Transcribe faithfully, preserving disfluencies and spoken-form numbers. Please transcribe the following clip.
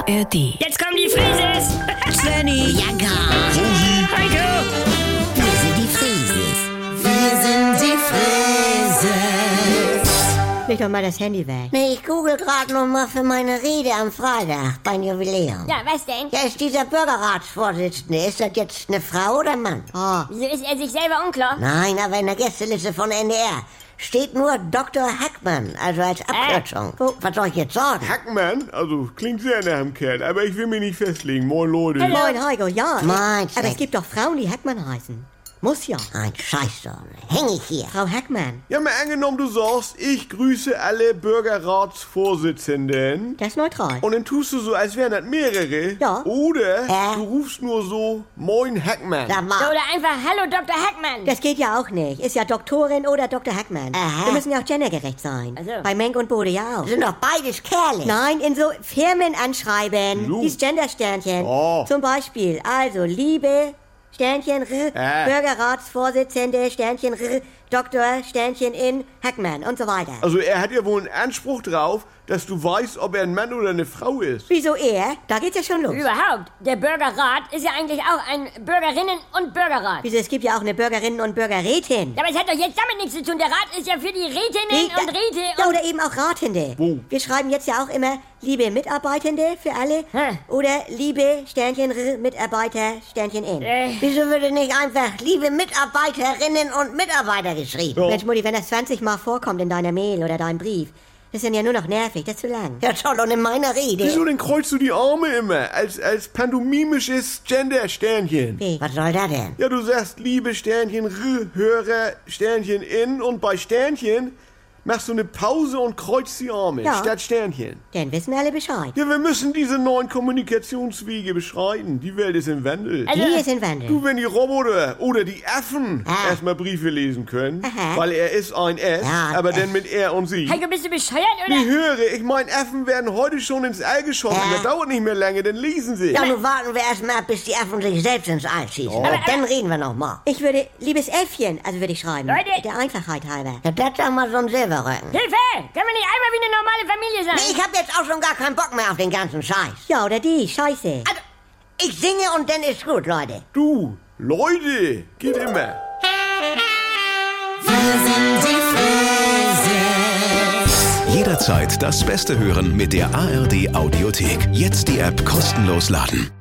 R D. Jetzt kommen die Frises! Svenny, Ja, gar. Heiko! Wir sind die Frieses. Wir sind die Frieses. leg doch mal das Handy weg. Nee, ich google gerade noch mal für meine Rede am Freitag beim Jubiläum. Ja, was denn? Ja, ist dieser Bürgerratsvorsitzende, ist das jetzt eine Frau oder ein Mann? Oh, Wieso ist er sich selber unklar? Nein, aber in der Gästeliste von N D R steht nur Doktor Hackmann, also als Abkürzung. Äh? Was soll ich jetzt sagen? Hackmann? Also, klingt sehr nach dem Kerl, aber ich will mich nicht festlegen. Moin, Leute. Hallo. moin Heiko, ja. Moin, Aber es Sven. gibt doch Frauen, die Hackmann heißen. Muss ja. Ein Scheiß, häng ich hier. Frau Hackmann, Ja, mal angenommen, du sagst, ich grüße alle Bürgerratsvorsitzenden. das ist neutral. Und dann tust du so, als wären das mehrere. Ja. Oder Äh? du rufst nur so, Moin Hackmann. Sag So, mal, oder einfach Hallo Doktor Hackmann. Das geht ja auch nicht. Ist ja Doktorin oder Doktor Hackmann. Aha. Wir müssen ja auch gendergerecht sein. Also. Bei Menk und Bode ja auch. sind doch beides Kerle. Nein, in so Firmen anschreiben. So. Dieses Gendersternchen. Oh. Zum Beispiel, also, liebe Sternchen R, Äh. Bürgerratsvorsitzende Sternchen R, Doktor Sternchen in Hackmann und so weiter. Also, er hat ja wohl einen Anspruch drauf, dass du weißt, ob er ein Mann oder eine Frau ist. Wieso er? Da geht's ja schon los. Überhaupt. Der Bürgerrat ist ja eigentlich auch ein Bürgerinnen- und Bürgerrat. Wieso, es gibt ja auch eine Bürgerinnen- und Bürgerrätin. Ja, aber es hat doch jetzt damit nichts zu tun. Der Rat ist ja für die Rätinnen Nee, und Räte ja, und... oder eben auch Ratende. Wo? Wir schreiben jetzt ja auch immer liebe Mitarbeitende für alle Hä? oder liebe Sternchen R, Mitarbeiter Sternchen in. Äh, Wieso würde nicht einfach liebe Mitarbeiterinnen und Mitarbeiter geschrieben? Ja. Mensch, Mutti, wenn das zwanzig Mal vorkommt in deiner Mail oder deinem Brief, das ist dann ja nur noch nervig, das ist zu lang. Ja, toll, und in meiner Rede. Wieso denn kreuzt du die Arme immer? Als, als pantomimisches Gender-Sternchen. Wie? Was soll das denn? Ja, du sagst liebe Sternchen R, Hörer Sternchen in und bei Sternchen machst du eine Pause und kreuzt die Arme Ja. statt Sternchen. Dann wissen alle Bescheid. Ja, wir müssen diese neuen Kommunikationswege beschreiten. Die Welt ist im Wandel. Also- Die ist in Wandel. Du, wenn die Roboter oder die Affen Ah. erstmal Briefe lesen können, Aha. weil er ist ein S, Ja, aber äh. dann mit er und sie. Heiko, bist du bescheuert, oder? Ich höre, ich meine, Affen werden heute schon ins All geschossen. Ja. Das dauert nicht mehr lange, dann lesen sie. Ja, nun warten wir erstmal ab, bis die Affen sich selbst ins All schießen. Ja. Und dann reden wir noch mal. Ich würde, liebes Äffchen, also würde ich schreiben. Leute. Der Einfachheit halber. Ja, das ist doch mal so ein Silberrücken. Hilfe! Können wir nicht einmal wie eine normale Familie sein? Nee, ich hab jetzt auch schon gar keinen Bock mehr auf den ganzen Scheiß. Ja, oder die, scheiße. Also, ich singe und dann ist gut, Leute. Du, Leute, geht immer. Jederzeit das Beste hören mit der A R D Audiothek. Jetzt die App kostenlos laden.